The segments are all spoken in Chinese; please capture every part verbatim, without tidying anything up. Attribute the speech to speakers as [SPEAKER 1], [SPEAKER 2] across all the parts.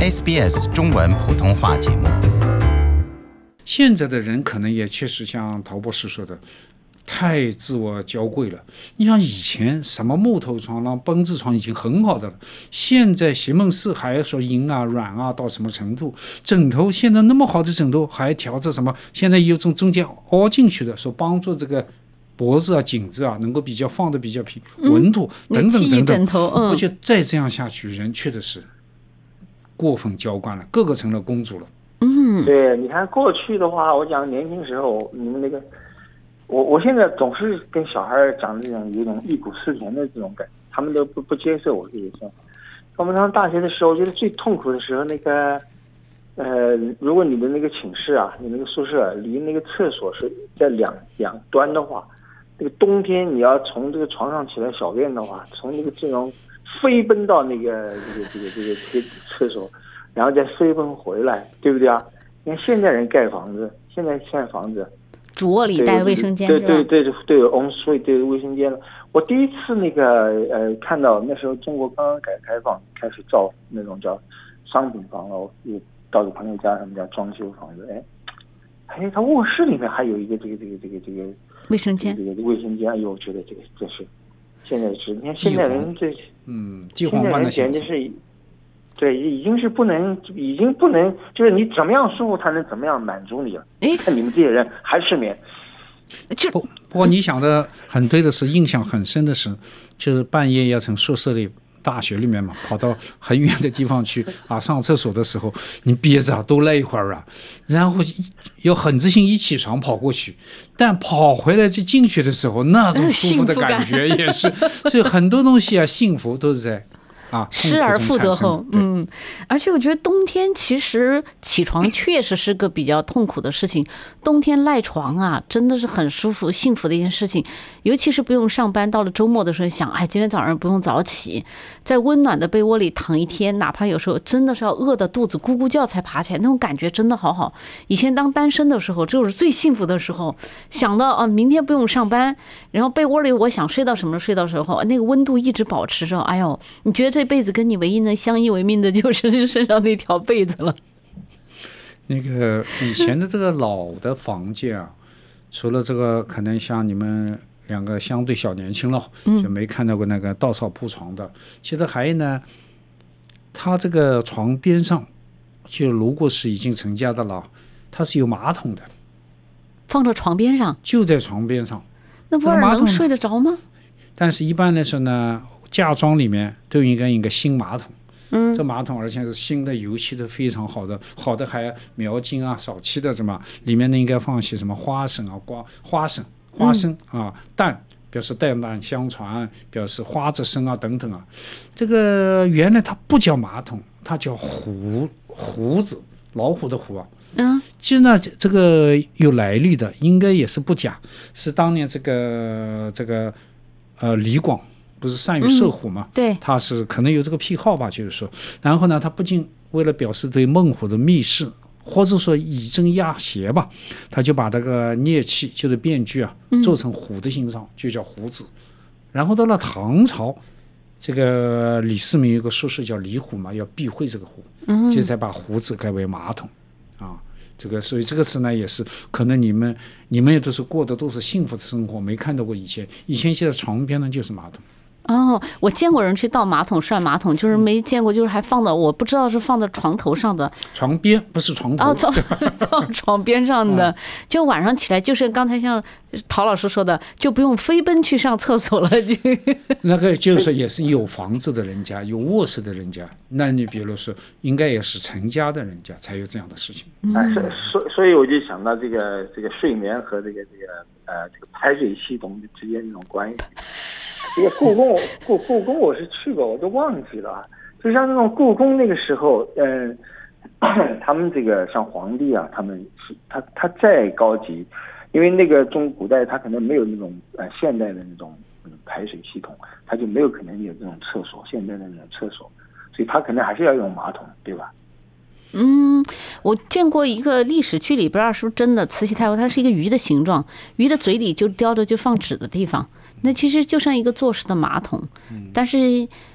[SPEAKER 1] S B S 中文普通话节目。
[SPEAKER 2] 现在的人可能也确实像陶博士说的，太自我娇贵了。你像以前什么木头床啦、绷子床已经很好的了，现在席梦思还说硬啊、软啊到什么程度？枕头现在那么好的枕头还调着什么？现在有种中间凹进去的，说帮助这个脖子啊、颈子啊能够比较放的比较平、稳妥、嗯、等等等等。
[SPEAKER 3] 枕头，嗯，
[SPEAKER 2] 而且再这样下去，人确实是过分娇惯了，个个成了公主了。
[SPEAKER 3] 嗯，
[SPEAKER 4] 对，你看过去的话，我讲年轻时候，你们那个，我我现在总是跟小孩讲这种有种忆苦思甜的这种感，他们都不不接受我这个说。我们上大学的时候，我觉得最痛苦的时候，那个，呃，如果你的那个寝室啊，你那个宿舍离那个厕所是在两两端的话，这个冬天你要从这个床上起来小便的话，从那个这种飞奔到那个这个这个这个这个厕所。然后再飞奔回来，对不对啊？你看现在人盖房子，现在现在房子，
[SPEAKER 3] 主卧里带卫生间
[SPEAKER 4] 对
[SPEAKER 3] 是吧？
[SPEAKER 4] 对对对对，on suite 对卫生间了。我第一次那个呃看到那时候中国刚刚改革开放，开始造那种叫商品房了，我又到个朋友家，他们家装修房子，哎，哎，他卧室里面还有一个这个这个这个这个
[SPEAKER 3] 卫生间，
[SPEAKER 4] 这个卫生间，哎呦，我觉得这个这是现在是，你看现在人这
[SPEAKER 2] 嗯，
[SPEAKER 4] 现在人简直是。对，已经是不能，已经不能，就是你怎么样舒服，才能怎么样满足你了。哎，看你们这些人还失眠。
[SPEAKER 2] 就不不过你想的很对的是，印象很深的是，就是半夜要从宿舍里、大学里面嘛，跑到很远的地方去啊，上厕所的时候，你憋着啊，多赖一会儿啊，然后有狠着心一起床跑过去，但跑回来再进去的时候，那种舒服的感觉也是，所以很多东西啊，幸福都是在。啊，
[SPEAKER 3] 失而复得后，嗯，而且我觉得冬天其实起床确实是个比较痛苦的事情。冬天赖床啊，真的是很舒服、幸福的一件事情。尤其是不用上班，到了周末的时候想，哎，今天早上不用早起，在温暖的被窝里躺一天，哪怕有时候真的是要饿得肚子咕咕叫才爬起来，那种感觉真的好好。以前当单身的时候，这就是最幸福的时候，想到啊，明天不用上班，然后被窝里我想睡到什么睡到时候，那个温度一直保持着，哎呦，你觉得这这辈子跟你唯一能相依为命的就是身上那条被子了。
[SPEAKER 2] 那个以前的这个老的房间啊，除了这个可能像你们两个相对小年轻了，就没看到过那个稻草铺床的。其实还有呢，它这个床边上，就如果是已经成家的了，它是有马桶的，
[SPEAKER 3] 放在床边上，
[SPEAKER 2] 就在床边上。
[SPEAKER 3] 那不然能睡得着吗？
[SPEAKER 2] 但是一般来说呢，嫁妆里面都应该有一个新马桶，
[SPEAKER 3] 嗯，
[SPEAKER 2] 这马桶而且是新的，油漆的非常好的，好的还描金啊、少漆的什么，里面呢应该放些什么花生啊、瓜花生、花生啊、蛋，表示代代相传，表示花子生啊等等啊。这个原来它不叫马桶，它叫虎虎子，老虎的虎啊。
[SPEAKER 3] 嗯，
[SPEAKER 2] 其实呢，这个有来历的，应该也是不假，是当年这个这个呃李广。不是善于射虎嘛、
[SPEAKER 3] 嗯？对，
[SPEAKER 2] 他是可能有这个癖好吧，就是说，然后呢，他不仅为了表示对孟虎的蔑视，或者说以正压邪吧，他就把这个镊器，就是便具啊，做成虎的形状，就叫虎子。然后到了唐朝，这个李世民有个术士叫李虎嘛，要避讳这个虎，
[SPEAKER 3] 嗯，
[SPEAKER 2] 这才把虎子改为马桶啊。这个所以这个词呢，也是可能你们你们也都是过的都是幸福的生活，没看到过以前，以前现在床边呢就是马桶。
[SPEAKER 3] 哦，我见过人去倒马桶涮马桶，就是没见过，就是还放到我不知道是放到床头上的，
[SPEAKER 2] 床边不是床头，
[SPEAKER 3] 哦，床放床边上的，嗯、就晚上起来就是刚才像陶老师说的，就不用飞奔去上厕所了。就
[SPEAKER 2] 那个就是也是有房子的人家，有卧室的人家，那你比如说应该也是成家的人家才有这样的事情。
[SPEAKER 4] 嗯、啊，所所以我就想到这个这个睡眠和这个这个呃这个排水系统之间这种关系。这个故宫，故故宫我是去过，我都忘记了。就像那种故宫那个时候，嗯、呃，他们这个像皇帝啊，他们是他他再高级，因为那个中古代他可能没有那种呃现代的那种、嗯、排水系统，他就没有可能有这种厕所，现代的那种厕所，所以他可能还是要用马桶，对吧？
[SPEAKER 3] 嗯，我见过一个历史剧里，不知道是不是真的，慈禧太后它是一个鱼的形状，鱼的嘴里就叼着就放纸的地方。那其实就像一个坐式的马桶，但是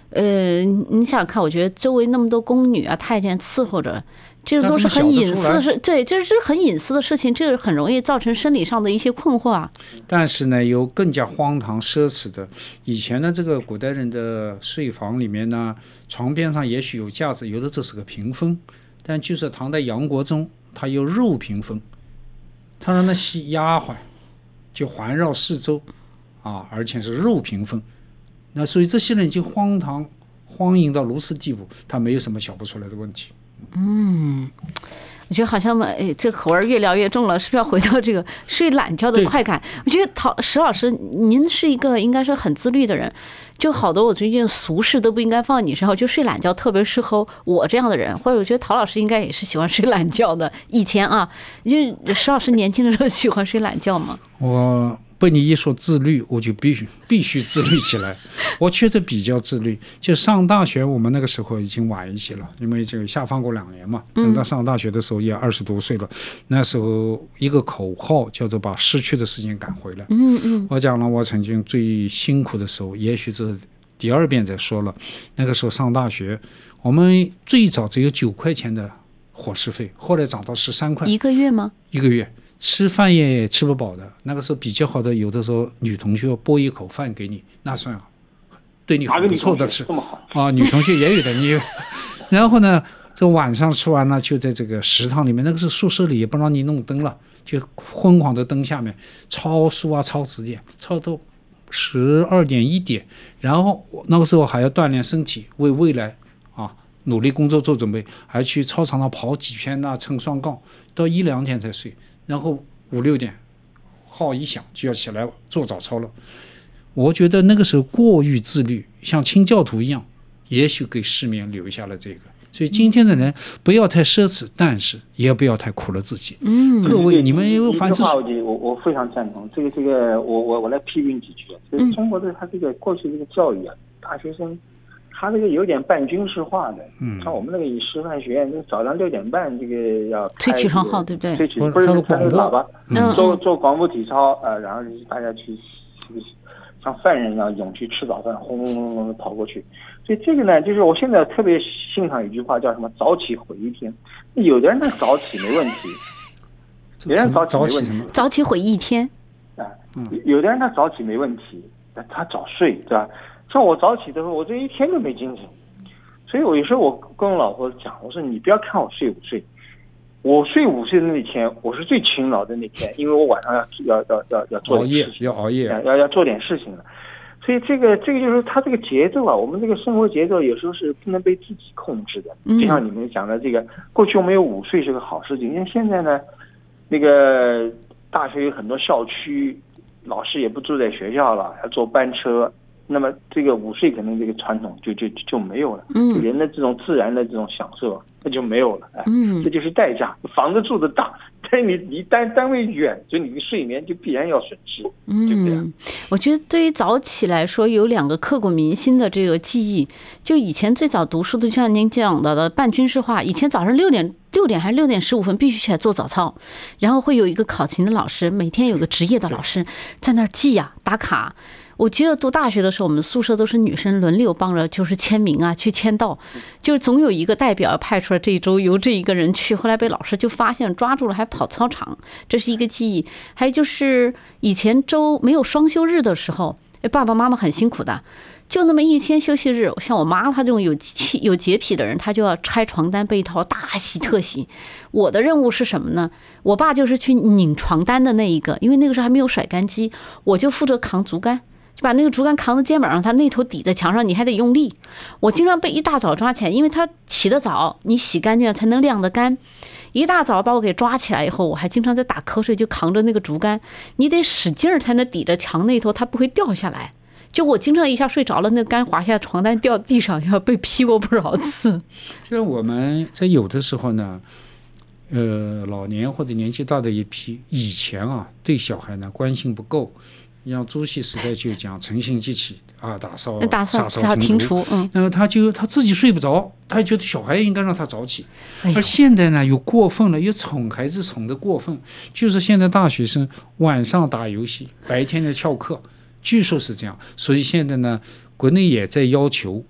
[SPEAKER 3] 呃，你想想看，我觉得周围那么多宫女啊、太监伺候着，这个都是很隐私的事，对，这是很隐私的事情，这个很容易造成生理上的一些困惑啊。
[SPEAKER 2] 但是呢，有更加荒唐奢侈的，以前的这个古代人的睡房里面呢，床边上也许有架子，有的这是个屏风，但据说唐代杨国忠他有肉屏风，他让那些丫鬟就环绕四周啊，而且是肉屏风。那所以这些人已经荒唐荒淫到如此地步，他没有什么想不出来的问题。
[SPEAKER 3] 嗯，我觉得好像哎，这口味越聊越重了，是不是要回到这个睡懒觉的快感？我觉得陶石老师，您是一个应该是很自律的人，就好多我最近俗事都不应该放你身上，就睡懒觉特别适合我这样的人，或者我觉得陶老师应该也是喜欢睡懒觉的。以前啊，就石老师年轻的时候喜欢睡懒觉吗？
[SPEAKER 2] 我被你一说自律，我就必须必须自律起来。我确实比较自律，就上大学我们那个时候已经晚一些了，因为这个下放过两年嘛。等到上大学的时候也二十多岁了，那时候一个口号叫做把失去的时间赶回来。
[SPEAKER 3] 嗯嗯，
[SPEAKER 2] 我讲了，我曾经最辛苦的时候，也许这第二遍再说了。那个时候上大学，我们最早只有九块钱的伙食费，后来涨到十三块。
[SPEAKER 3] 一个月吗？一
[SPEAKER 2] 个月。吃饭也吃不饱的，那个时候比较好的，有的时候女同学拨一口饭给你，那算对你很不错的吃啊。女同学也有的，你然后呢，这晚上吃完了，就在这个食堂里面，那个是宿舍里也不让你弄灯了，就昏黄的灯下面抄书啊，抄词典，抄到十二点一点，然后那个时候还要锻炼身体，为未来啊努力工作做准备，还去操场上跑几圈呐、啊，撑双杠，到一两点才睡。然后五六点号一响就要起来做早操了。我觉得那个时候过于自律，像清教徒一样，也许给世面留下了这个。所以今天的人不要太奢侈，但是也不要太苦了自己。
[SPEAKER 3] 嗯，
[SPEAKER 2] 各位，你们凡是
[SPEAKER 4] 我我非常赞同这个这个，我我我来批评几句。就是中国的他这个过去这个教育啊，大学生。他这个有点半军事化的，嗯，像我们那个以师范学院，就早上六点半这个要
[SPEAKER 3] 吹起床号，对不对？
[SPEAKER 4] 吹起不是吹喇叭，嗯，做做广播体操啊、呃，然后大家去像犯人一样涌去吃早饭，轰轰轰轰的跑过去。所以这个呢，就是我现在特别欣赏一句话，叫什么“早起毁一天”。有的人他早起没问题，有的人早起没问题，
[SPEAKER 3] 早起毁一天
[SPEAKER 4] 啊，有的人他早起没问题，但他早睡，对吧？像我早起的时候，我这一天都没精神，所以我有时候我跟我老婆讲，我说你不要看我睡午睡，我睡午睡的那天，我是最勤劳的那天，因为我晚上要要要要要做点事情，
[SPEAKER 2] 要熬夜，
[SPEAKER 4] 要要要做点事情了。所以这个这个就是他这个节奏啊，我们这个生活节奏有时候是不能被自己控制的。就像你们讲的这个，过去我们有午睡是个好事情，因为现在呢，那个大学有很多校区，老师也不住在学校了，要坐班车。那么这个午睡可能这个传统就就就没有了，嗯，人的这种自然的这种享受那就没有了，哎，嗯，这就是代价。房子住的大，但是你离单单位远，所以你的睡眠就必然要损失，嗯，对不对？
[SPEAKER 3] 我觉得对于早起来说，有两个刻骨铭心的这个记忆。就以前最早读书的，就像您讲到的半军事化，以前早上六点六点还是六点十五分必须起来做早操，然后会有一个考勤的老师，每天有个职业的老师在那儿记呀、啊、打卡。我记得读大学的时候，我们宿舍都是女生轮流帮着，就是签名啊，去签到，就是总有一个代表派出来，这一周由这一个人去。后来被老师就发现抓住了，还跑操场，这是一个记忆。还有就是以前周没有双休日的时候，爸爸妈妈很辛苦的，就那么一天休息日，像我妈她这种有有洁癖的人，她就要拆床单被套，大洗特洗。我的任务是什么呢？我爸就是去拧床单的那一个，因为那个时候还没有甩干机，我就负责扛竹竿。就把那个竹竿扛在肩膀上，他那头抵在墙上，你还得用力。我经常被一大早抓起来，因为他起得早，你洗干净了才能晾得干。一大早把我给抓起来以后，我还经常在打瞌睡，就扛着那个竹竿，你得使劲才能抵着墙那头，它不会掉下来。就我经常一下睡着了，那个竿滑下床单掉地上，要被劈过不少次。
[SPEAKER 2] 就是我们在有的时候呢，呃，老年或者年纪大的一批，以前啊对小孩呢关心不够。像朱熹时代就讲诚信即起啊，打扫
[SPEAKER 3] 打扫庭除，嗯，
[SPEAKER 2] 然后他就他自己睡不着，他觉得小孩应该让他早起，哎、而现在呢又过分了，又宠孩子宠得过分，就是现在大学生晚上打游戏，白天的翘课，据说是这样，所以现在呢，国内也在要求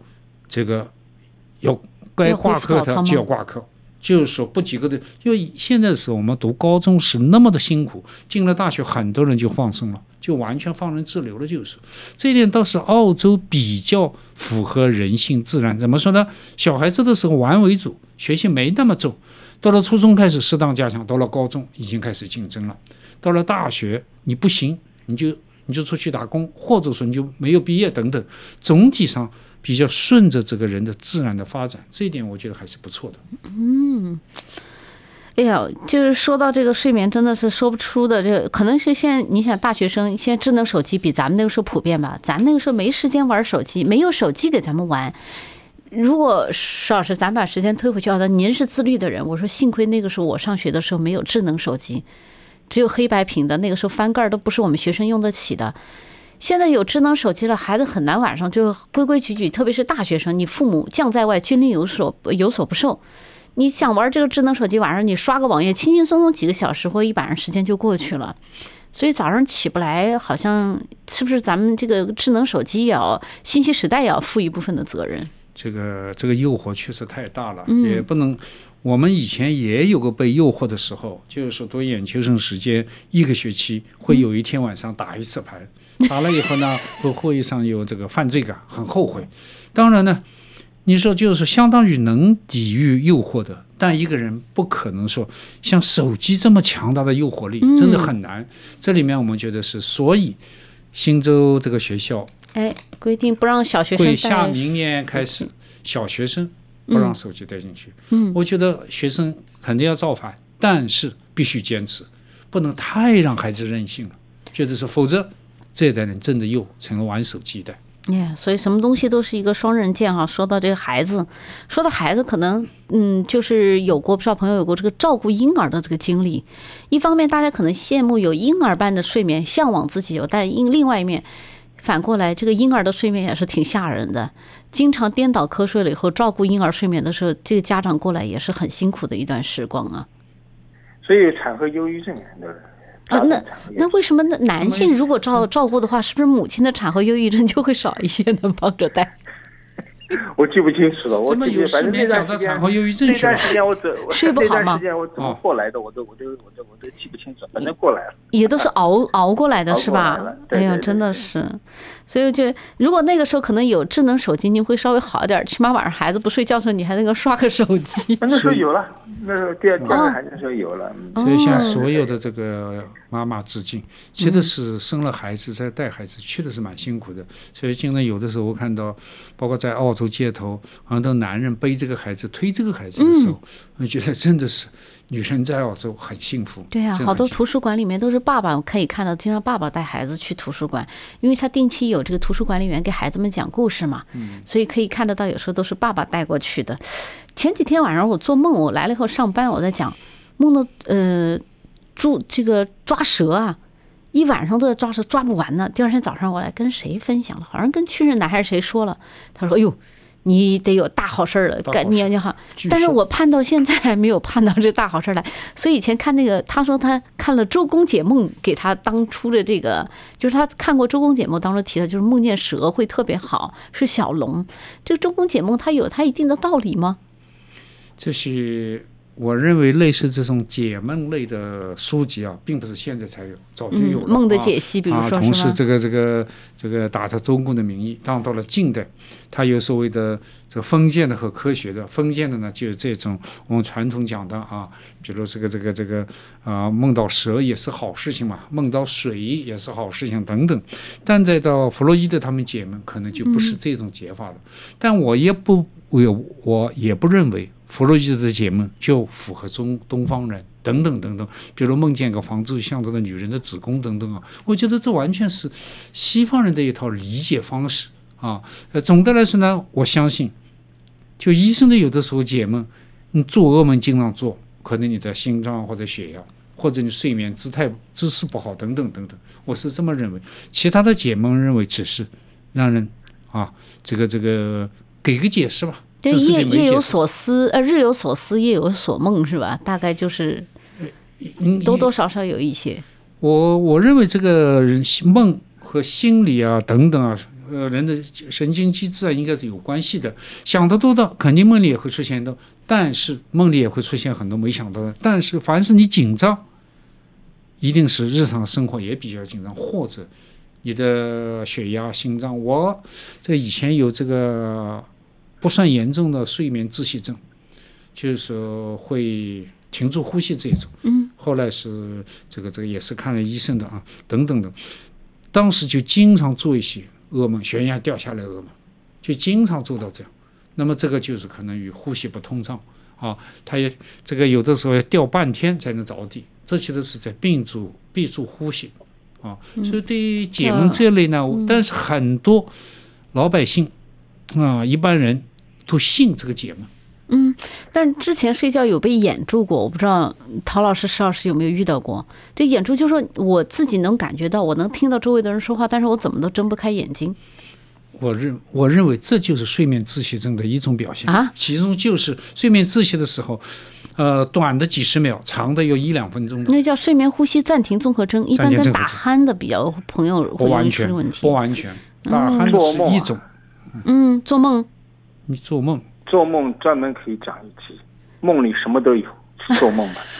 [SPEAKER 2] 这个要该挂科的就要挂科。就是说不及格的，因为现在是我们读高中是那么的辛苦，进了大学很多人就放松了，就完全放任自流了。就是这一点倒是澳洲比较符合人性自然。怎么说呢？小孩子的时候玩为主，学习没那么重，到了初中开始适当加强，到了高中已经开始竞争了，到了大学你不行，你就你就出去打工，或者说你就没有毕业等等。总体上比较顺着这个人的自然的发展，这一点我觉得还是不错的。
[SPEAKER 3] 嗯，哎呀，就是说到这个睡眠，真的是说不出的。这个可能是现在你想大学生现在智能手机比咱们那个时候普遍吧，咱那个时候没时间玩手机，没有手机给咱们玩。如果邵老师，咱把时间推回去，好的，您是自律的人，我说幸亏那个时候我上学的时候没有智能手机，只有黑白屏的，那个时候翻盖都不是我们学生用得起的。现在有智能手机了，孩子很难晚上就规规矩矩，特别是大学生，你父母将在外，军令有所有所不受。你想玩这个智能手机，晚上你刷个网页，轻轻松松几个小时或一晚上时间就过去了。所以早上起不来，好像是不是咱们这个智能手机也要信息时代也要负一部分的责任？
[SPEAKER 2] 这个这个诱惑确实太大了，嗯、也不能。我们以前也有个被诱惑的时候，就是说读研究生时间一个学期会有一天晚上打一次牌。打了以后呢，会会议上有这个犯罪感，很后悔。当然呢，你说就是相当于能抵御诱惑的，但一个人不可能说像手机这么强大的诱惑力，真的很难。嗯、这里面我们觉得是，所以新州这个学校，
[SPEAKER 3] 哎，规定不让小学生带，
[SPEAKER 2] 下明年开始，小学生不让手机带进去。嗯，我觉得学生肯定要造反，但是必须坚持，不能太让孩子任性了，觉得是，否则这一代人真的又成了玩手机的。
[SPEAKER 3] Yeah, 所以什么东西都是一个双刃剑哈。说到这个孩子，说到孩子，可能嗯，就是有过不少朋友有过这个照顾婴儿的这个经历。一方面，大家可能羡慕有婴儿般的睡眠，向往自己有；但另外一面，反过来，这个婴儿的睡眠也是挺吓人的。经常颠倒瞌睡了以后，照顾婴儿睡眠的时候，这个家长过来也是很辛苦的一段时光啊。
[SPEAKER 4] 所以产后忧郁症很多人。
[SPEAKER 3] 啊，那那为什么男性如果照照顾的话，是不是母亲的产后忧郁症就会少一些呢？帮着带。
[SPEAKER 4] 我记不清楚了，我
[SPEAKER 2] 记得反正那段时间，产后忧郁症
[SPEAKER 4] 那段时间我怎
[SPEAKER 3] 睡不好吗？
[SPEAKER 4] 那段时间我怎么过来的，我都我都我都我都记不清楚，反正过来了。
[SPEAKER 3] 也都是熬熬过来的是吧？哎呀，真的是。所以就如果那个时候可能有智能手机，你会稍微好一点，起码晚上孩子不睡觉的时候，你还能够刷个手机。
[SPEAKER 4] 那时候有了，那时候第二第二个孩子的时候有了。
[SPEAKER 2] 所以向所有的这个妈妈致敬，其实是生了孩子再带孩子，去的是蛮辛苦的。所以现在有的时候我看到，包括在澳洲街头，很多男人背这个孩子、推这个孩子的时候，我觉得真的是女人在澳洲很幸福。
[SPEAKER 3] 对啊，好多图书馆里面都是爸爸可以看到，经常爸爸带孩子去图书馆，因为他定期有这个图书管理员给孩子们讲故事嘛，所以可以看得到，有时候都是爸爸带过去的。前几天晚上我做梦，我来了以后上班，我在讲梦到呃，住这个抓蛇啊。一晚上都在抓蛇，抓不完呢。第二天早上我来跟谁分享了，好像跟屈振南还是谁说了，他说：“哎呦，你得有大好事了，你你好。”但是我盼到现在还没有盼到这大好事来。所以以前看那个，他说他看了《周公解梦》，给他当初的这个，就是他看过《周公解梦》当中提的，就是梦见蛇会特别好，是小龙。这个《周公解梦》它有它一定的道理吗？
[SPEAKER 2] 这是。我认为类似这种解梦类的书籍啊，并不是现在才有，早就有了。
[SPEAKER 3] 嗯、梦的解析，比如说、
[SPEAKER 2] 啊、同时这个这个这个打着周公的名义，当然到了近代，它有所谓的这个封建的和科学的。封建的呢，就是这种我们传统讲的啊，比如这个这个这个啊，梦到蛇也是好事情嘛，梦到水也是好事情等等。但再到弗洛伊德他们解梦，可能就不是这种解法了。嗯、但我也不我我也不认为。弗洛伊德的解梦就符合中东方人等等等等，比如梦见个房子象征的女人的子宫等等啊，我觉得这完全是西方人的一套理解方式啊。呃，总的来说呢，我相信，就医生的有的时候解梦，你做噩梦经常做，可能你的心脏或者血压，或者你睡眠姿态姿势不好等等等等，我是这么认为。其他的解梦认为只是让人啊，这个这个给个解释吧。
[SPEAKER 3] 对，夜夜有所思，呃，日有所思，夜有所梦，是吧？大概就是多多少少有一些。
[SPEAKER 2] 我我认为这个人梦和心理啊等等啊， 呃人的神经机制啊，应该是有关系的。想得多的，肯定梦里也会出现的，但是梦里也会出现很多没想到的。但是凡是你紧张，一定是日常生活也比较紧张，或者你的血压、心脏。我这以前有这个不算严重的睡眠窒息症，就是说会停住呼吸这种。
[SPEAKER 3] 嗯，
[SPEAKER 2] 后来是这个这个也是看了医生的啊，等等的。当时就经常做一些噩梦，悬崖掉下来噩梦，就经常做到这样。那么这个就是可能与呼吸不通畅啊，他也这个有的时候要掉半天才能着地，这其实是在闭住闭住呼吸啊。所以对于解梦这类呢，嗯、但是很多老百姓啊，一般人都信这个解梦。
[SPEAKER 3] 嗯，但之前睡觉有被掩住过，我不知道陶老师、石老师有没有遇到过。这掩住就是说我自己能感觉到，我能听到周围的人说话，但是我怎么都睁不开眼睛。
[SPEAKER 2] 我认我认为这就是睡眠窒息症的一种表现
[SPEAKER 3] 啊，
[SPEAKER 2] 其中就是睡眠窒息的时候，呃，短的几十秒，长的有一两分钟的，
[SPEAKER 3] 那叫睡眠呼吸暂停综合征，一般跟打鼾的比较朋友会容易出问题。
[SPEAKER 2] 不完全，不完全，打鼾的是一种。
[SPEAKER 3] 嗯，做梦。
[SPEAKER 2] 你做梦。
[SPEAKER 4] 做梦专门可以讲一集，梦里什么都有，做梦吧。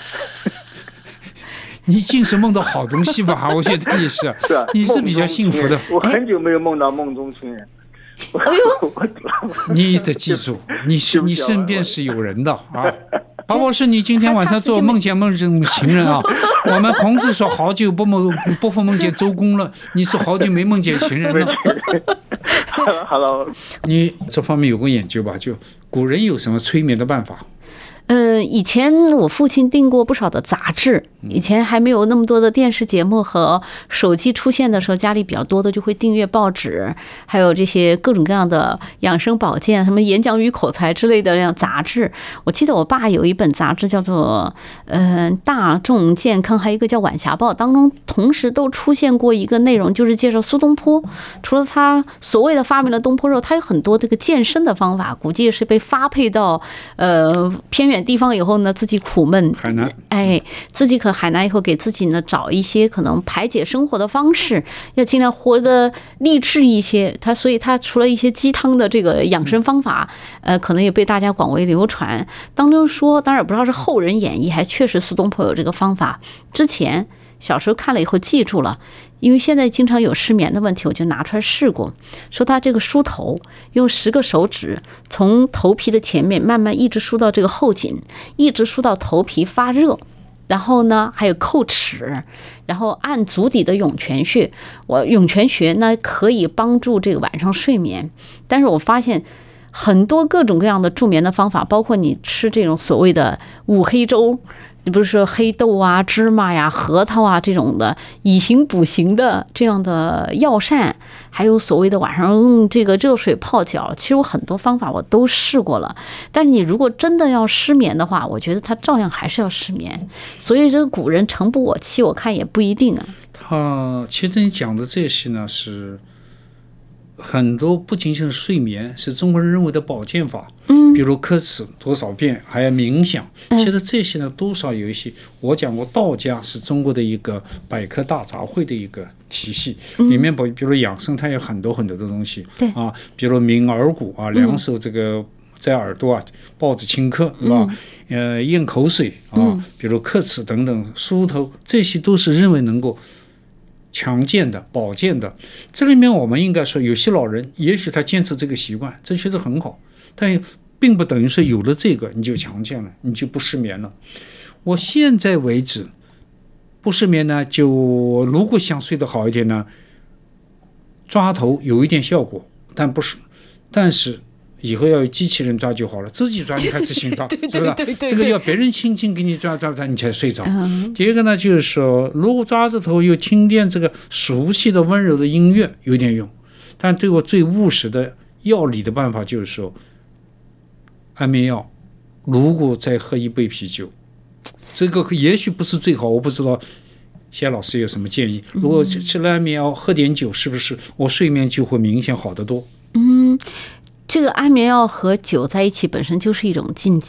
[SPEAKER 2] 你尽是梦到好东西吧？我觉得你是，
[SPEAKER 4] 是啊，
[SPEAKER 2] 你是比较幸福的。
[SPEAKER 4] 我很久没有梦到梦中情人。
[SPEAKER 3] 哎
[SPEAKER 4] 呦，
[SPEAKER 2] 你得记住，你是你身边是有人的啊。宝宝是你今天晚上做梦见梦中情人啊？我们孔子说好久不梦不复梦见周公了，你是好久没梦见情人了。
[SPEAKER 4] 好了好了，
[SPEAKER 2] 你这方面有过研究吧？就古人有什么催眠的办法？
[SPEAKER 3] 嗯，以前我父亲订过不少的杂志，以前还没有那么多的电视节目和手机出现的时候，家里比较多的就会订阅报纸，还有这些各种各样的养生保健、什么演讲与口才之类的这样杂志。我记得我爸有一本杂志叫做嗯、呃、大众健康，还有一个叫晚霞报，当中同时都出现过一个内容，就是介绍苏东坡。除了他所谓的发明了东坡肉，他有很多这个健身的方法，估计是被发配到呃偏远地方以后呢，自己苦闷
[SPEAKER 2] 海南，
[SPEAKER 3] 哎，自己可海南以后给自己呢找一些可能排解生活的方式，要尽量活得励志一些。他所以他除了一些鸡汤的这个养生方法，呃，可能也被大家广为流传。当中说，当然不知道是后人演绎，还确实苏东坡有这个方法。之前小时候看了以后记住了。因为现在经常有失眠的问题，我就拿出来试过，说他这个梳头，用十个手指从头皮的前面慢慢一直梳到这个后颈，一直梳到头皮发热，然后呢还有叩齿，然后按足底的涌泉穴，我涌泉穴呢可以帮助这个晚上睡眠。但是我发现很多各种各样的助眠的方法，包括你吃这种所谓的五黑粥，你不是说黑豆啊、芝麻呀、核桃啊这种的以形补形的这样的药膳，还有所谓的晚上用这个热水泡脚，其实我很多方法我都试过了。但是你如果真的要失眠的话，我觉得他照样还是要失眠。所以这个古人诚不我欺，我看也不一定啊。
[SPEAKER 2] 他其实你讲的这些呢，是很多不仅仅是睡眠，是中国人认为的保健法。嗯，比如磕齿多少遍，还有冥想。其实这些呢，多少有一些。我讲过，道家是中国的一个百科大杂烩的一个体系，里面比如养生，它有很多很多的东西。对啊，比如鸣耳鼓啊，两手这个在耳朵啊抱着轻磕，是吧？呃，咽口水啊，比如磕齿等等，梳头，这些都是认为能够强健的、保健的。这里面我们应该说，有些老人也许他坚持这个习惯，这确实很好，但并不等于说有了这个你就强健了，你就不失眠了。我现在为止不失眠呢，就如果想睡得好一点呢，抓头有一点效果，但不是，但是以后要有机器人抓就好了，自己抓你还是心抓，是吧？这个要别人轻轻给你抓抓抓，你才睡着。嗯、第二个呢，就是说，如果抓着头又听见这个熟悉的温柔的音乐，有点用。但对我最务实的药理的办法就是说，安眠药，如果再喝一杯啤酒，这个也许不是最好，我不知道。谢老师有什么建议？如果吃了安眠药，喝点酒，是不是我睡眠就会明显好得多？
[SPEAKER 3] 嗯。这个安眠药和酒在一起本身就是一种禁忌，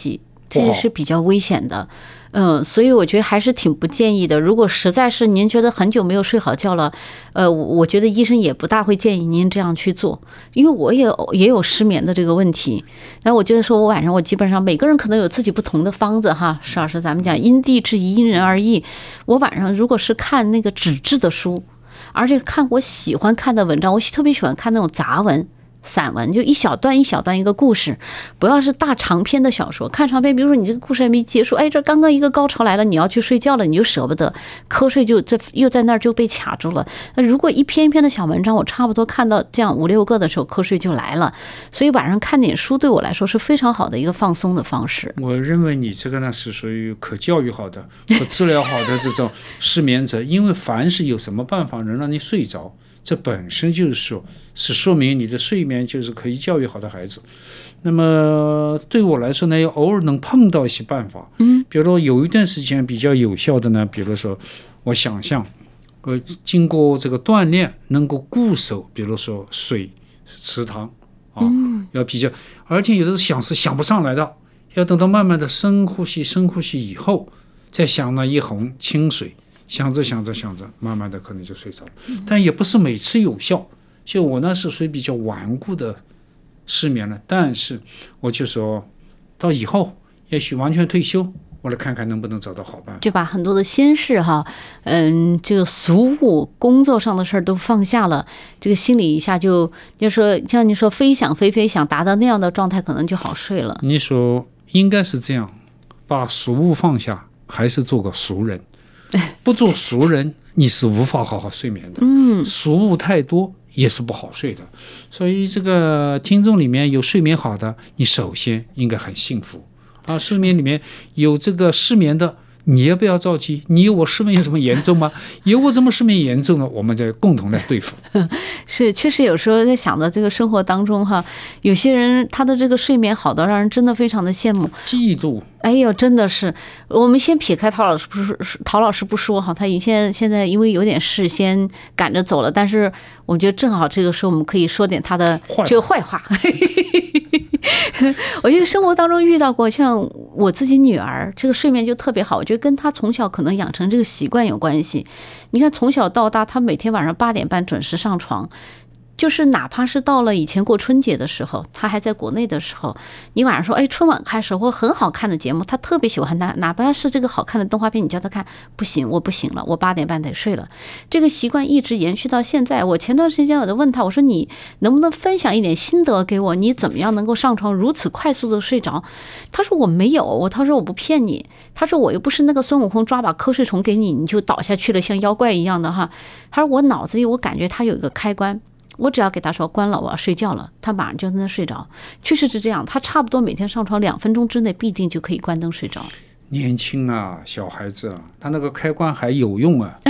[SPEAKER 3] 这是比较危险的。嗯，所以我觉得还是挺不建议的。如果实在是您觉得很久没有睡好觉了，呃，我觉得医生也不大会建议您这样去做，因为我也有也有失眠的这个问题。那我觉得说我晚上我基本上每个人可能有自己不同的方子哈，石老师咱们讲因地制宜，因人而异。我晚上如果是看那个纸质的书，而且看我喜欢看的文章，我特别喜欢看那种杂文。散文就一小段一小段一个故事，不要是大长篇的小说。看长篇，比如说你这个故事还没结束，哎，这刚刚一个高潮来了，你要去睡觉了，你就舍不得，瞌睡就这又在那儿就被卡住了。那如果一篇一篇的小文章，我差不多看到这样五六个的时候，瞌睡就来了。所以晚上看点书对我来说是非常好的一个放松的方式。
[SPEAKER 2] 我认为你这个呢是属于可教育好的、可治疗好的这种失眠者，因为凡是有什么办法能让你睡着，这本身就是说是说明你的睡眠就是可以教育好的孩子。那么对我来说呢，偶尔能碰到一些办法，嗯，比如说有一段时间比较有效的呢，比如说我想象，呃，经过这个锻炼能够固守，比如说水、池塘啊，嗯、要比较，而且有的时候想是想不上来的，要等到慢慢的深呼吸、深呼吸以后，再想那一泓清水。想着想着想着，慢慢的可能就睡着了，但也不是每次有效。就我那是属于比较顽固的失眠了，但是我就说到以后，也许完全退休，我来看看能不能找到好办法，
[SPEAKER 3] 就把很多的心事哈，嗯，这个俗务工作上的事儿都放下了，这个心里一下就就说像你说飞想飞飞想达到那样的状态，可能就好睡了。
[SPEAKER 2] 你说应该是这样，把俗务放下，还是做个俗人？不做俗人，你是无法好好睡眠的。嗯，俗务太多也是不好睡的。所以这个听众里面有睡眠好的，你首先应该很幸福啊。睡眠里面有这个失眠的，你也不要着急。你有我失眠有什么严重吗？有我这么失眠严重的，我们再共同来对付。
[SPEAKER 3] 是，确实有时候在想到这个生活当中哈，有些人他的这个睡眠好的，让人真的非常的羡慕、
[SPEAKER 2] 嫉妒。
[SPEAKER 3] 哎呦，真的是，我们先撇开陶老师不说，陶老师不说哈，他现在现在因为有点事先赶着走了，但是我觉得正好这个时候我们可以说点他的这个坏话。我觉得生活当中遇到过，像我自己女儿，这个睡眠就特别好，我觉得跟她从小可能养成这个习惯有关系。你看从小到大，她每天晚上八点半准时上床。就是哪怕是到了以前过春节的时候，他还在国内的时候，你晚上说，哎，春晚开始或很好看的节目，他特别喜欢哪哪怕是这个好看的动画片，你叫他看，不行，我不行了，我八点半得睡了。这个习惯一直延续到现在。我前段时间我就问他，我说你能不能分享一点心得给我？你怎么样能够上床如此快速的睡着？他说我没有，我他说我不骗你，他说我又不是那个孙悟空抓把瞌睡虫给你，你就倒下去了，像妖怪一样的哈。他说我脑子里我感觉他有一个开关。我只要给他说关了，我要睡觉了，他马上就能睡着。确实是这样，他差不多每天上床两分钟之内必定就可以关灯睡着。
[SPEAKER 2] 年轻啊，小孩子啊，他那个开关还有用啊。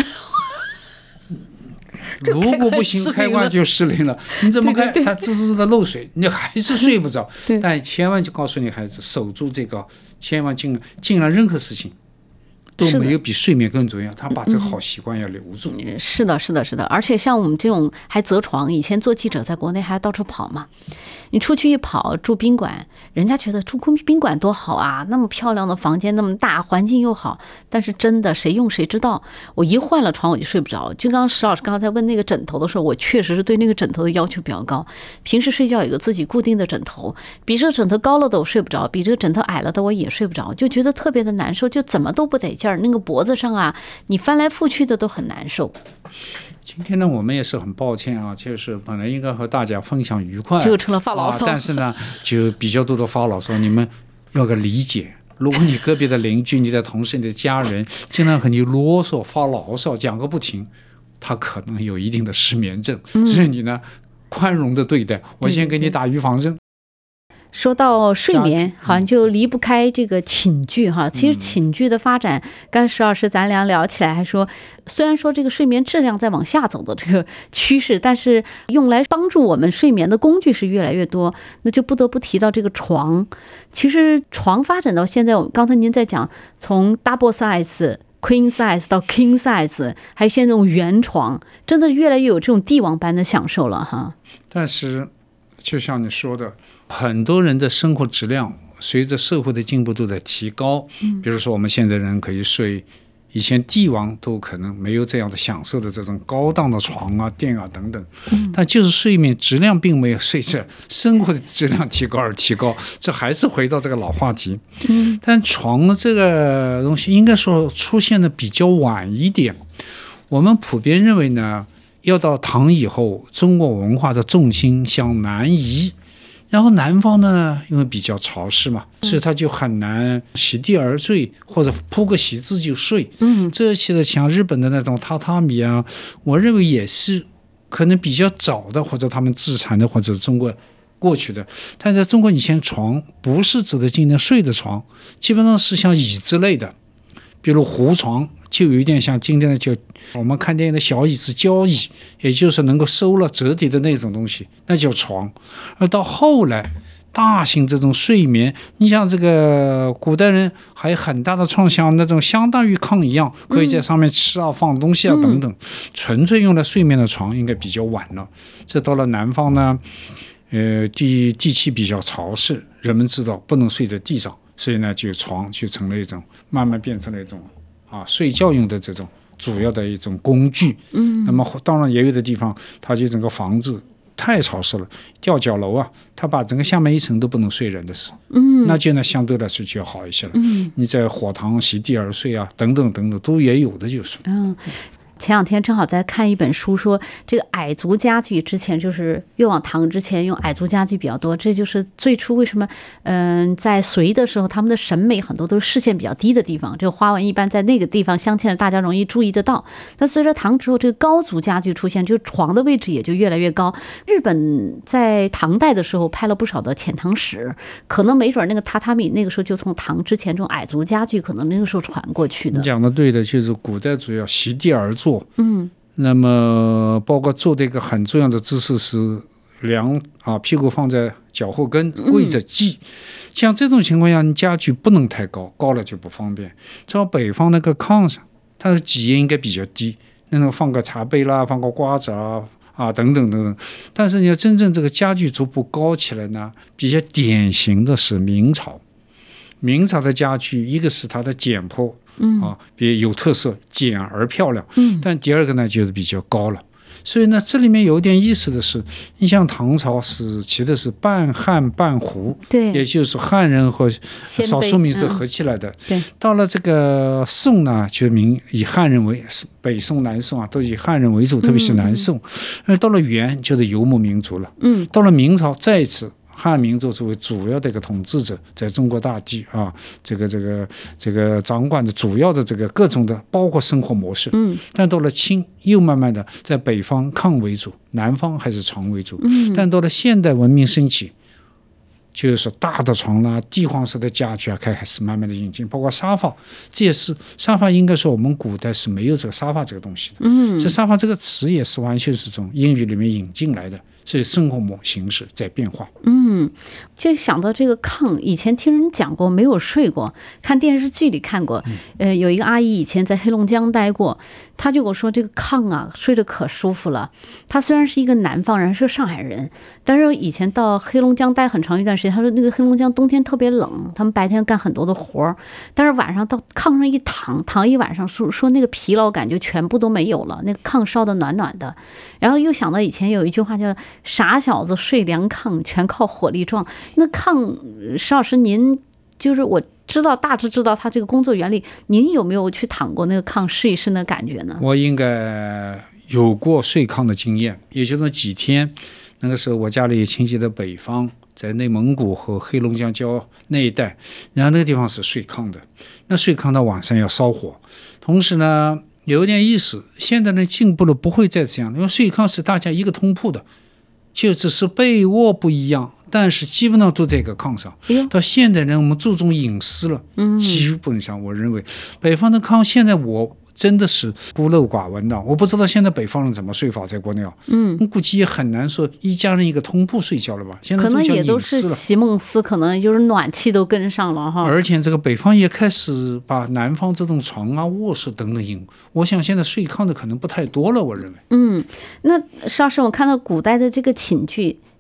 [SPEAKER 2] 如果不行，开关就失灵了。你怎么开？他滋滋的漏水，你还是睡不着。但千万就告诉你孩子，守住这个，千万尽尽量任何事情。都没有比睡眠更重要，他把这个好习惯要留住。
[SPEAKER 3] 嗯、是的，是的，是的。而且像我们这种还择床，以前做记者在国内还到处跑嘛，你出去一跑，住宾馆，人家觉得住宾馆多好啊，那么漂亮的房间，那么大，环境又好。但是真的谁用谁知道，我一换了床我就睡不着。就刚刚石老师刚刚在问那个枕头的时候，我确实是对那个枕头的要求比较高。平时睡觉有一个自己固定的枕头，比这个枕头高了的我睡不着，比这个枕头矮了的我也睡不着，就觉得特别的难受，就怎么都不得劲。那个脖子上啊，你翻来覆去的都很难受。
[SPEAKER 2] 今天呢，我们也是很抱歉啊，就是本来应该和大家分享愉快，
[SPEAKER 3] 就成了发牢骚、啊。
[SPEAKER 2] 但是呢，就比较多的发牢骚，你们要个理解。如果你隔壁的邻居、你的同事、你的家人经常和你啰嗦、发牢骚、讲个不停，他可能有一定的失眠症，嗯、所以你呢，宽容的对待。我先给你打预防针。
[SPEAKER 3] 说到睡眠，好像就离不开这个寝具哈。其实寝具的发展，刚石老师咱俩聊起来还说，虽然说这个睡眠质量在往下走的这个趋势，但是用来帮助我们睡眠的工具是越来越多，那就不得不提到这个床。其实床发展到现在，刚才您在讲，从 double size。Queen size 到 King size， 还有现在这种圆床，真的越来越有这种帝王般的享受了哈。
[SPEAKER 2] 但是，就像你说的，很多人的生活质量随着社会的进步都在提高，比如说我们现在人可以睡，以前帝王都可能没有这样的享受的这种高档的床啊、垫啊等等，但就是睡眠质量并没有随着生活的质量提高而提高，这还是回到这个老话题。但床这个东西应该说出现的比较晚一点，我们普遍认为呢，要到唐以后，中国文化的重心向南移。然后南方呢，因为比较潮湿嘛，所以他就很难席地而睡，或者铺个席子就睡。嗯，这些的像日本的那种榻榻米啊，我认为也是可能比较早的，或者他们自产的，或者中国过去的。但在中国以前，床不是指的今天睡的床，基本上是像椅子类的，比如胡床，就有一点像今天的就我们看电影的小椅子交椅，也就是能够收了折叠的那种东西，那叫床。而到后来大型这种睡眠，你像这个古代人还有很大的床，像那种相当于炕一样，可以在上面吃啊、放东西啊等等，纯粹用来睡眠的床应该比较晚了。这到了南方呢，呃，地地气比较潮湿，人们知道不能睡在地上，所以呢，就床就成了一种慢慢变成了一种啊睡觉用的这种主要的一种工具。嗯，那么当然也有的地方，它就整个房子太潮湿了，吊脚楼啊，它把整个下面一层都不能睡人的事。嗯，那就呢相对来说就要好一些了。嗯，你在火塘席地而睡啊，等等等等都也有的就是。嗯。
[SPEAKER 3] 前两天正好在看一本书，说这个矮族家具之前就是越往唐之前用矮族家具比较多，这就是最初为什么嗯、呃、在隋的时候他们的审美很多都是视线比较低的地方，这个花纹一般在那个地方镶嵌，大家容易注意得到。但随着唐之后，这个高族家具出现，这个床的位置也就越来越高。日本在唐代的时候拍了不少的遣唐使，可能没准那个榻榻米那个时候就从唐之前这种矮族家具可能那个时候传过去的。
[SPEAKER 2] 你讲的对的，就是古代主要席地而坐。嗯，那么包括做的一个很重要的姿势是两啊屁股放在脚后跟，跪着系。嗯、像这种情况下，你家具不能太高，高了就不方便。照北方那个炕上，它的脊也应该比较低，那种放个茶杯啦，放个瓜子啊啊等等等等。但是你要真正这个家具逐步高起来呢，比较典型的是明朝。明朝的家具，一个是它的简朴，嗯啊，比有特色，简而漂亮。嗯，但第二个呢，就是比较高了。所以呢，这里面有点意思的是，你像唐朝时期的是半汉半胡，
[SPEAKER 3] 对，
[SPEAKER 2] 也就是汉人和少数民族合起来的。嗯、
[SPEAKER 3] 对，
[SPEAKER 2] 到了这个宋呢，就明以汉人为北宋、南宋啊，都以汉人为主，特别是南宋。而、嗯、到了元，就是游牧民族了。嗯，到了明朝，再一次。汉民族作为主要的一个统治者，在中国大地啊，这个这个这个掌管的主要的这个各种的，包括生活模式。嗯，但到了清，又慢慢的在北方炕为主，南方还是床为主。嗯，但到了现代文明兴起，就是说大的床啦、地黄式的家具啊，开始慢慢的引进，包括沙发，这也是沙发。应该说我们古代是没有这个沙发这个东西的。嗯，这沙发这个词也是完全是从英语里面引进来的。所以生活模形式在变化。
[SPEAKER 3] 嗯，就想到这个炕，以前听人讲过，没有睡过，看电视剧里看过。呃，有一个阿姨以前在黑龙江待过，她就跟我说这个炕啊，睡着可舒服了。她虽然是一个南方人，是上海人，但是以前到黑龙江待很长一段时间，她说那个黑龙江冬天特别冷，他们白天干很多的活儿，但是晚上到炕上一躺，躺一晚上，说说那个疲劳感就全部都没有了，那个炕烧得暖暖的。然后又想到以前有一句话叫傻小子睡凉炕，全靠火力壮。那炕，石老师您就是我知道大致知道他这个工作原理，您有没有去躺过那个炕试一试那感觉呢？
[SPEAKER 2] 我应该有过睡炕的经验，也就那几天。那个时候我家里亲戚的北方，在内蒙古和黑龙江交那一带，然后那个地方是睡炕的。那睡炕到晚上要烧火，同时呢有点意思，现在呢进步了，不会再这样，因为睡炕是大家一个通铺的，就只是被窝不一样，但是基本上都在一个炕上。到现在呢，我们注重隐私了，基本上我认为北方的炕现在我真的是孤陋寡闻的，我不知道现在北方人怎么睡法，在国内啊，嗯，估计也很难说一家人一个通铺睡觉了吧？现在
[SPEAKER 3] 可能也都是席梦思，可能就是暖气都跟上了哈。
[SPEAKER 2] 而且这个北方也开始把南方这种床啊、卧室等等引，我想现在睡炕的可能不太多了，我认为。
[SPEAKER 3] 嗯，那邵老师，我看到古代的这个寝具。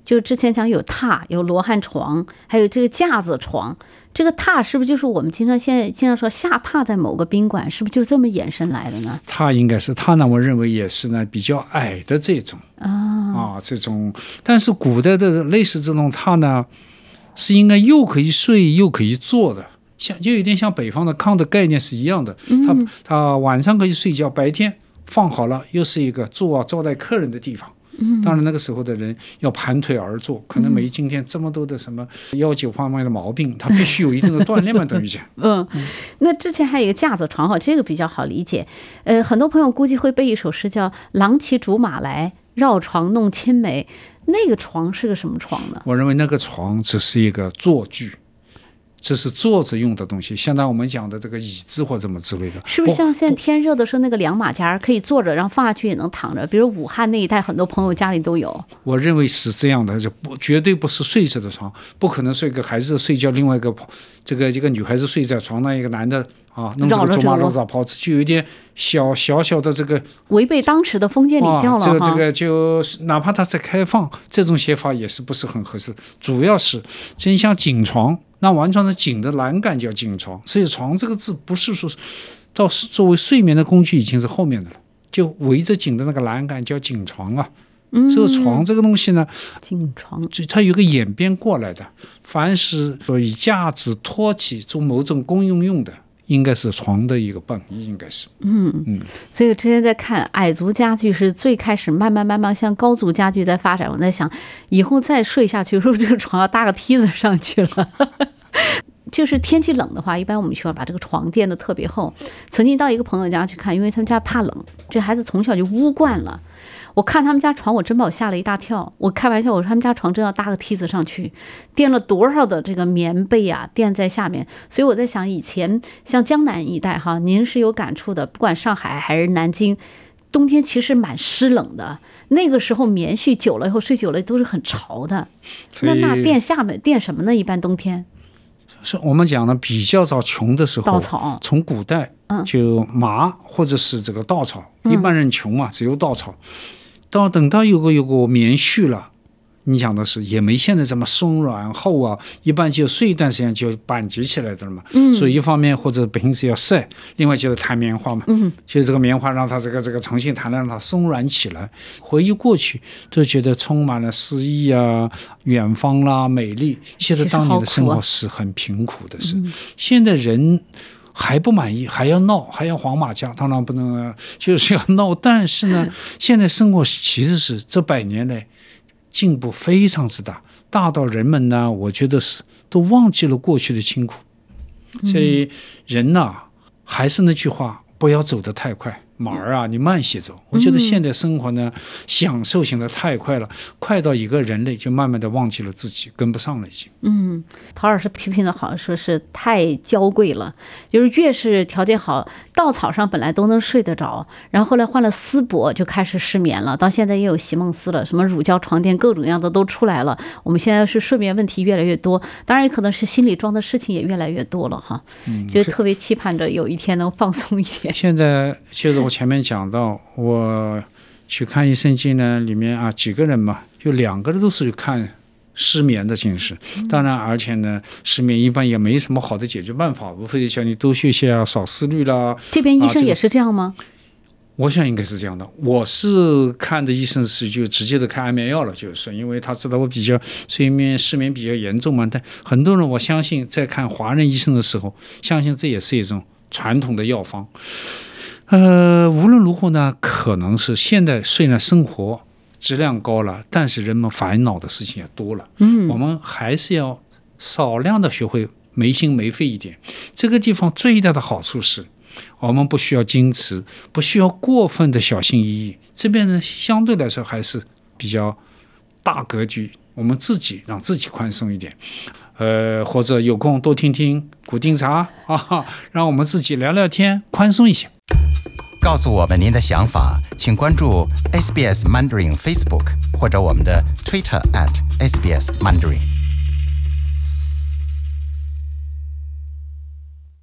[SPEAKER 3] 就之前讲有榻，有罗汉床，还有这个架子床。这个榻是不是就是我们经常现在经常说下榻在某个宾馆，是不是就这么衍生来的呢？
[SPEAKER 2] 榻应该是榻呢，我认为也是呢比较矮的这种啊、哦、这种，但是古代的类似这种榻呢，是应该又可以睡又可以坐的。像就有点像北方的炕的概念是一样的，它它晚上可以睡觉，白天放好了又是一个坐啊招待客人的地方。当然那个时候的人要盘腿而坐，可能没今天这么多的什么腰脚方面的毛病，他必须有一定的锻炼嘛，等于讲。
[SPEAKER 3] 嗯，那之前还有一个架子床哈，这个比较好理解。呃，很多朋友估计会背一首诗叫“郎骑竹马来，绕床弄青梅”，那个床是个什么床呢？
[SPEAKER 2] 我认为那个床只是一个坐具。这是坐着用的东西，相当于我们讲的这个椅子或怎么之类的，
[SPEAKER 3] 是不是像现在天热的时候那个凉马甲可以坐着，然后放下去也能躺着？比如武汉那一带，很多朋友家里都有。我
[SPEAKER 2] 认为是这样的，就不绝对不是睡着的床，不可能睡个孩子睡觉，另外一个这个一个女孩子睡在床上，一个男的啊弄这个竹马绕着跑，就有点小小小的这个
[SPEAKER 3] 违背当时的封建礼教了。
[SPEAKER 2] 这个这个就哪怕它在开放，这种写法也是不是很合适。主要是真像锦床。那完全的锦的栏杆叫锦床，所以床这个字不是说到作为睡眠的工具已经是后面的了，就围着锦的那个栏杆叫锦床啊。嗯、这个床这个东西呢，
[SPEAKER 3] 锦床
[SPEAKER 2] 它有个演变过来的，凡是说以架子托起做某种公用用的，应该是床的一个本意，应该是。
[SPEAKER 3] 嗯嗯。所以我之前在看矮族家具是最开始慢慢慢慢向高族家具在发展，我在想以后再睡下去，是不是这个床要搭个梯子上去了？就是天气冷的话，一般我们需要把这个床垫的特别厚。曾经到一个朋友家去看，因为他们家怕冷，这孩子从小就污惯了。我看他们家床，我真把我吓了一大跳。我开玩笑，我说他们家床真要搭个梯子上去，垫了多少的这个棉被啊，垫在下面。所以我在想，以前像江南一带哈，您是有感触的，不管上海还是南京，冬天其实蛮湿冷的。那个时候棉絮久了以后，睡久了都是很潮的。那那垫下面垫什么呢？一般冬天
[SPEAKER 2] 是我们讲的比较早穷的时候，
[SPEAKER 3] 稻草，
[SPEAKER 2] 从古代就麻或者是这个稻草，嗯、一般人穷嘛，只有稻草。到等到有个有个棉絮了，你讲的是也没现在这么松软厚啊，一般就睡一段时间就板结起来的了嘛。嗯，所以一方面或者平时要晒，另外就是弹棉花嘛。嗯，就这个棉花让它这个这个重新弹，让它松软起来。回忆过去，都觉得充满了诗意啊、远方啦、美丽。其实当年的生活是很贫苦的事，嗯、现在人还不满意，还要闹，还要黄马甲，当然不能，就是要闹。但是呢，现在生活其实是这百年来进步非常之大，大到人们呢，我觉得是都忘记了过去的辛苦。所以人呐、啊，还是那句话，不要走得太快。马儿啊，你慢些走。我觉得现在生活呢，享受型的太快了，快到一个人类就慢慢的忘记了自己，跟不上了已经。嗯，
[SPEAKER 3] 陶老师批评的好，说是太娇贵了，就是越是条件好，稻草上本来都能睡得着，然后后来换了丝帛就开始失眠了，到现在也有席梦思了，什么乳胶床垫各种样的都出来了。我们现在是睡眠问题越来越多，当然也可能是心理装的事情也越来越多了哈。嗯，就特别期盼着有一天能放松一点。
[SPEAKER 2] 现在就是我前面讲到，我去看益生菌呢，里面啊几个人嘛，有两个人都是看失眠的近视。当然，而且呢，失眠一般也没什么好的解决办法，无非叫你多学习啊，少思虑啦。
[SPEAKER 3] 这边医生也是这样吗？
[SPEAKER 2] 啊这个、我想应该是这样的。我是看的医生是就直接的开安眠药了，就是因为他知道我比较睡眠失眠比较严重嘛。但很多人我相信在看华人医生的时候，相信这也是一种传统的药方。呃，无论如何呢，可能是现在虽然生活质量高了，但是人们烦恼的事情也多了。嗯，我们还是要少量的学会没心没肺一点。这个地方最大的好处是，我们不需要矜持，不需要过分的小心翼翼。这边呢，相对来说还是比较大格局，我们自己让自己宽松一点。呃，或者有空多听听古丁茶啊，让我们自己聊聊天，宽松一些。
[SPEAKER 1] 告诉我们您的想法，请关注 S B S Mandarin Facebook 或者我们的 Twitter at S B S Mandarin。